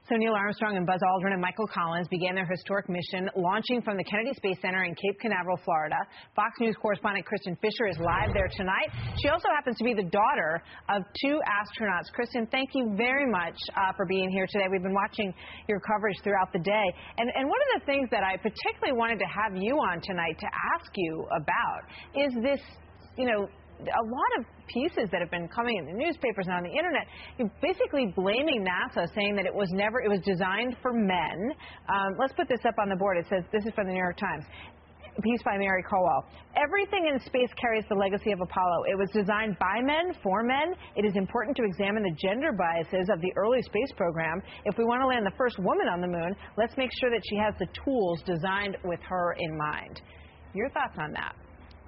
So Neil Armstrong and Buzz Aldrin and Michael Collins began their historic mission launching from the Kennedy Space Center in Cape Canaveral, Florida. Fox News correspondent Kristen Fisher is live there tonight. She also happens to be the daughter of two astronauts. Kristen, thank you very much for being here today. We've been watching your coverage throughout the day. And one of the things that I particularly wanted to have you on tonight to ask you about is this, a lot of pieces that have been coming in the newspapers and on the internet, basically blaming NASA, saying that it was designed for men. Let's put this up on the board. It says, this is from the New York Times. Piece by Mary Colwell. Everything in space carries the legacy of Apollo. It was designed by men, for men. It is important to examine the gender biases of the early space program. If we want to land the first woman on the moon, let's make sure that she has the tools designed with her in mind. Your thoughts on that?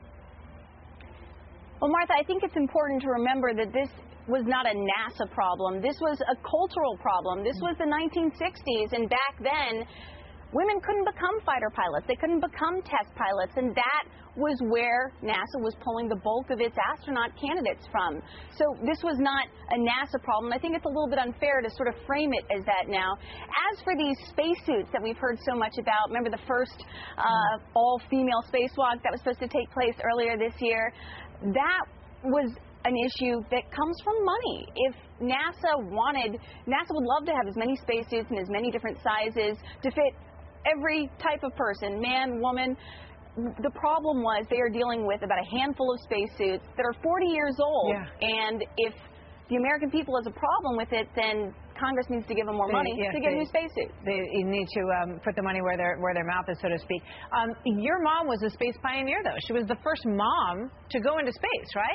Well, Martha, I think it's important to remember that this was not a NASA problem. This was a cultural problem. This was the 1960s, and back then, women couldn't become fighter pilots. They couldn't become test pilots, and that was where NASA was pulling the bulk of its astronaut candidates from. So this was not a NASA problem. I think it's a little bit unfair to sort of frame it as that now. As for these spacesuits that we've heard so much about, remember the first all-female spacewalk that was supposed to take place earlier this year? That was an issue that comes from money. If NASA would love to have as many spacesuits in as many different sizes to fit every type of person, man, woman. The problem was they are dealing with about a handful of spacesuits that are 40 years old. Yeah. And if the American people has a problem with it, then Congress needs to give them more money to get new spacesuits. They need to put the money where their mouth is, so to speak. Your mom was a space pioneer, though. She was the first mom to go into space, right?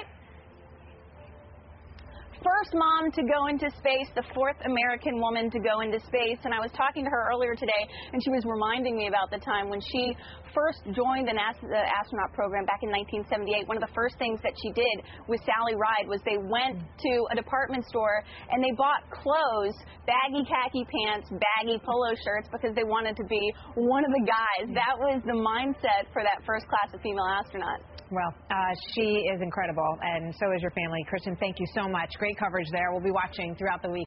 First mom to go into space, the fourth American woman to go into space. And I was talking to her earlier today, and she was reminding me about the time when she first joined the astronaut program back in 1978. One of the first things that she did with Sally Ride was they went to a department store and they bought clothes, baggy khaki pants, baggy polo shirts, because they wanted to be one of the guys. That was the mindset for that first class of female astronauts. Well, she is incredible, and so is your family. Kristen, thank you so much. Great coverage there. We'll be watching throughout the week.